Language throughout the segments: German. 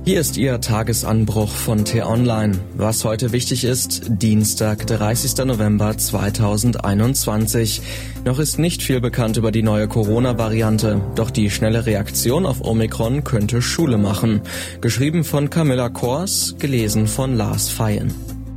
Hier ist Ihr Tagesanbruch von T-Online. Was heute wichtig ist, Dienstag, 30. November 2021. Noch ist nicht viel bekannt über die neue Corona-Variante, doch die schnelle Reaktion auf Omikron könnte Schule machen. Geschrieben von Camilla Kors, gelesen von Lars Feyen.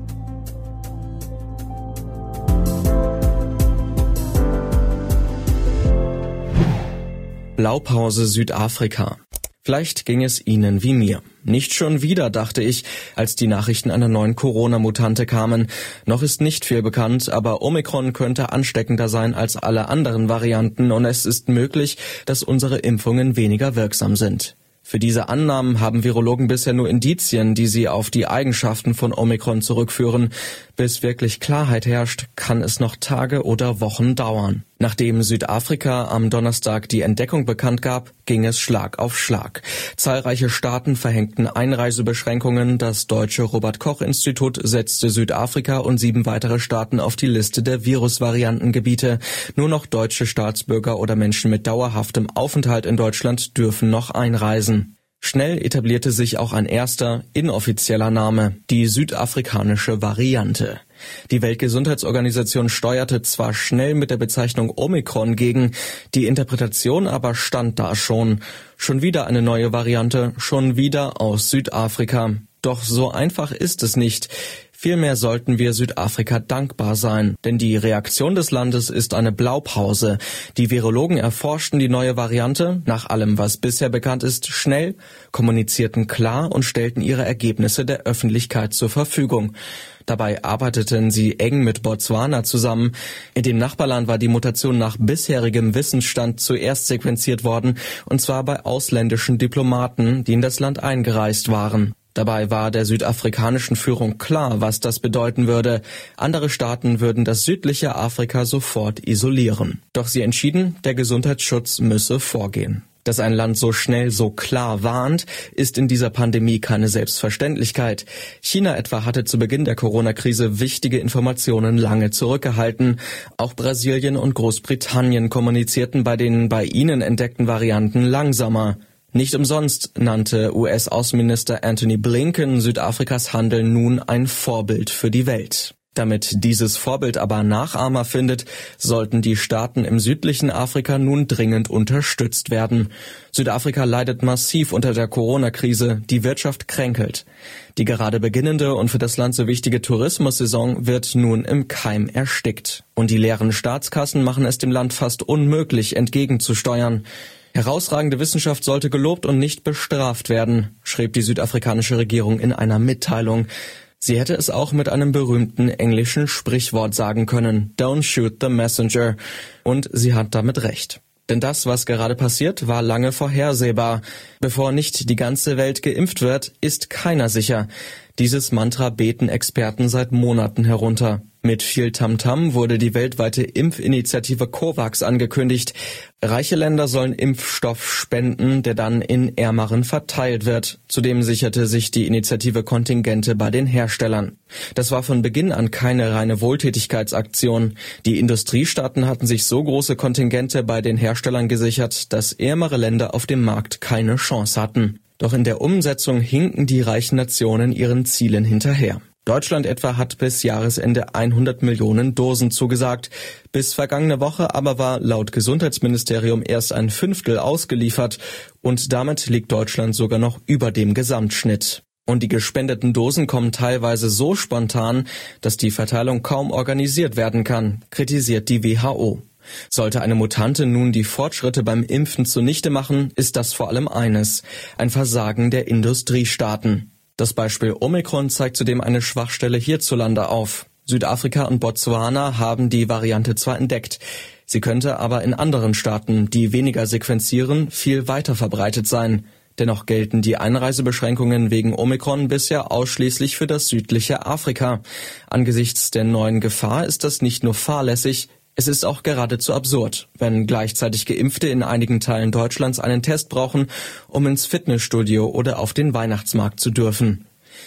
Blaupause Südafrika. Vielleicht ging es Ihnen wie mir. Nicht schon wieder, dachte ich, als die Nachrichten einer neuen Corona-Mutante kamen. Noch ist nicht viel bekannt, aber Omikron könnte ansteckender sein als alle anderen Varianten und es ist möglich, dass unsere Impfungen weniger wirksam sind. Für diese Annahmen haben Virologen bisher nur Indizien, die sie auf die Eigenschaften von Omikron zurückführen. Bis wirklich Klarheit herrscht, kann es noch Tage oder Wochen dauern. Nachdem Südafrika am Donnerstag die Entdeckung bekannt gab, ging es Schlag auf Schlag. Zahlreiche Staaten verhängten Einreisebeschränkungen. Das deutsche Robert-Koch-Institut setzte Südafrika und 7 weitere Staaten auf die Liste der Virusvariantengebiete. Nur noch deutsche Staatsbürger oder Menschen mit dauerhaftem Aufenthalt in Deutschland dürfen noch einreisen. Schnell etablierte sich auch ein erster, inoffizieller Name, die südafrikanische Variante. Die Weltgesundheitsorganisation steuerte zwar schnell mit der Bezeichnung Omikron gegen, die Interpretation aber stand da schon. Schon wieder eine neue Variante, schon wieder aus Südafrika. Doch so einfach ist es nicht. Vielmehr sollten wir Südafrika dankbar sein, denn die Reaktion des Landes ist eine Blaupause. Die Virologen erforschten die neue Variante, nach allem, was bisher bekannt ist, schnell, kommunizierten klar und stellten ihre Ergebnisse der Öffentlichkeit zur Verfügung. Dabei arbeiteten sie eng mit Botswana zusammen. In dem Nachbarland war die Mutation nach bisherigem Wissensstand zuerst sequenziert worden, und zwar bei ausländischen Diplomaten, die in das Land eingereist waren. Dabei war der südafrikanischen Führung klar, was das bedeuten würde. Andere Staaten würden das südliche Afrika sofort isolieren. Doch sie entschieden, der Gesundheitsschutz müsse vorgehen. Dass ein Land so schnell, so klar warnt, ist in dieser Pandemie keine Selbstverständlichkeit. China etwa hatte zu Beginn der Corona-Krise wichtige Informationen lange zurückgehalten. Auch Brasilien und Großbritannien kommunizierten bei den bei ihnen entdeckten Varianten langsamer. Nicht umsonst nannte US-Außenminister Antony Blinken Südafrikas Handeln nun ein Vorbild für die Welt. Damit dieses Vorbild aber Nachahmer findet, sollten die Staaten im südlichen Afrika nun dringend unterstützt werden. Südafrika leidet massiv unter der Corona-Krise, die Wirtschaft kränkelt. Die gerade beginnende und für das Land so wichtige Tourismussaison wird nun im Keim erstickt. Und die leeren Staatskassen machen es dem Land fast unmöglich, entgegenzusteuern. Herausragende Wissenschaft sollte gelobt und nicht bestraft werden, schrieb die südafrikanische Regierung in einer Mitteilung. Sie hätte es auch mit einem berühmten englischen Sprichwort sagen können, "Don't shoot the messenger." Und sie hat damit recht. Denn das, was gerade passiert, war lange vorhersehbar. Bevor nicht die ganze Welt geimpft wird, ist keiner sicher. Dieses Mantra beten Experten seit Monaten herunter. Mit viel Tamtam wurde die weltweite Impfinitiative COVAX angekündigt. Reiche Länder sollen Impfstoff spenden, der dann in Ärmeren verteilt wird. Zudem sicherte sich die Initiative Kontingente bei den Herstellern. Das war von Beginn an keine reine Wohltätigkeitsaktion. Die Industriestaaten hatten sich so große Kontingente bei den Herstellern gesichert, dass ärmere Länder auf dem Markt keine Chance hatten. Doch in der Umsetzung hinken die reichen Nationen ihren Zielen hinterher. Deutschland etwa hat bis Jahresende 100 Millionen Dosen zugesagt. Bis vergangene Woche aber war laut Gesundheitsministerium erst ein Fünftel ausgeliefert und damit liegt Deutschland sogar noch über dem Gesamtschnitt. Und die gespendeten Dosen kommen teilweise so spontan, dass die Verteilung kaum organisiert werden kann, kritisiert die WHO. Sollte eine Mutante nun die Fortschritte beim Impfen zunichte machen, ist das vor allem eines: ein Versagen der Industriestaaten. Das Beispiel Omikron zeigt zudem eine Schwachstelle hierzulande auf. Südafrika und Botswana haben die Variante zwar entdeckt, sie könnte aber in anderen Staaten, die weniger sequenzieren, viel weiter verbreitet sein. Dennoch gelten die Einreisebeschränkungen wegen Omikron bisher ausschließlich für das südliche Afrika. Angesichts der neuen Gefahr ist das nicht nur fahrlässig, es ist auch geradezu absurd, wenn gleichzeitig Geimpfte in einigen Teilen Deutschlands einen Test brauchen, um ins Fitnessstudio oder auf den Weihnachtsmarkt zu dürfen.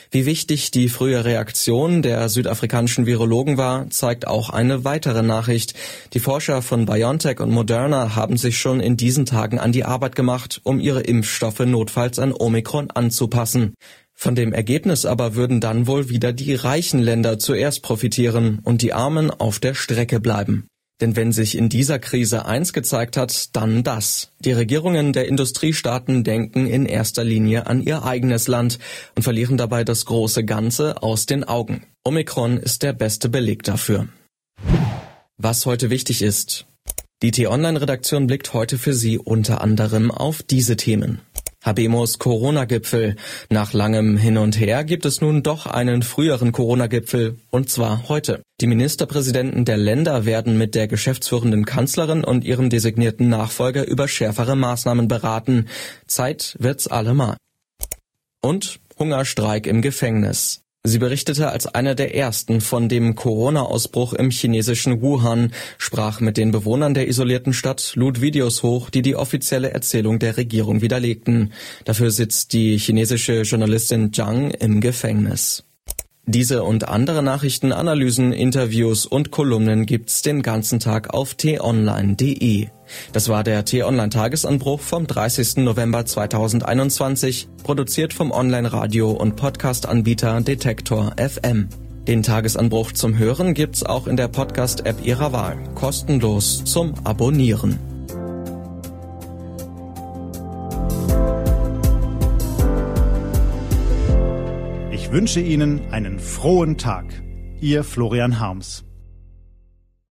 Wie wichtig die frühe Reaktion der südafrikanischen Virologen war, zeigt auch eine weitere Nachricht. Die Forscher von BioNTech und Moderna haben sich schon in diesen Tagen an die Arbeit gemacht, um ihre Impfstoffe notfalls an Omikron anzupassen. Von dem Ergebnis aber würden dann wohl wieder die reichen Länder zuerst profitieren und die Armen auf der Strecke bleiben. Denn wenn sich in dieser Krise eins gezeigt hat, dann das. Die Regierungen der Industriestaaten denken in erster Linie an ihr eigenes Land und verlieren dabei das große Ganze aus den Augen. Omikron ist der beste Beleg dafür. Was heute wichtig ist. Die T-Online-Redaktion blickt heute für Sie unter anderem auf diese Themen. Habemos Corona-Gipfel. Nach langem Hin und Her gibt es nun doch einen früheren Corona-Gipfel, und zwar heute. Die Ministerpräsidenten der Länder werden mit der geschäftsführenden Kanzlerin und ihrem designierten Nachfolger über schärfere Maßnahmen beraten. Zeit wird's allemal. Und Hungerstreik im Gefängnis. Sie berichtete als einer der ersten von dem Corona-Ausbruch im chinesischen Wuhan, sprach mit den Bewohnern der isolierten Stadt, lud Videos hoch, die die offizielle Erzählung der Regierung widerlegten. Dafür sitzt die chinesische Journalistin Zhang im Gefängnis. Diese und andere Nachrichten, Analysen, Interviews und Kolumnen gibt's den ganzen Tag auf t-online.de. Das war der T-Online-Tagesanbruch vom 30. November 2021, produziert vom Online-Radio- und Podcast-Anbieter Detektor FM. Den Tagesanbruch zum Hören gibt's auch in der Podcast-App Ihrer Wahl, kostenlos zum Abonnieren. Ich wünsche Ihnen einen frohen Tag. Ihr Florian Harms.